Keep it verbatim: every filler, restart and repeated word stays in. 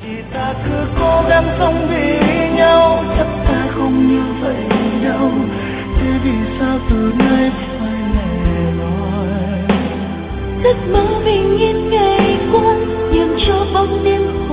Chỉ ta cứ cố gắng sống vì nhau, chắc ta không như vậy đâu. Thế vì sao từ nay phải lẻ loi? Giấc mơ bình yên ngày qua, nhường cho bóng đêm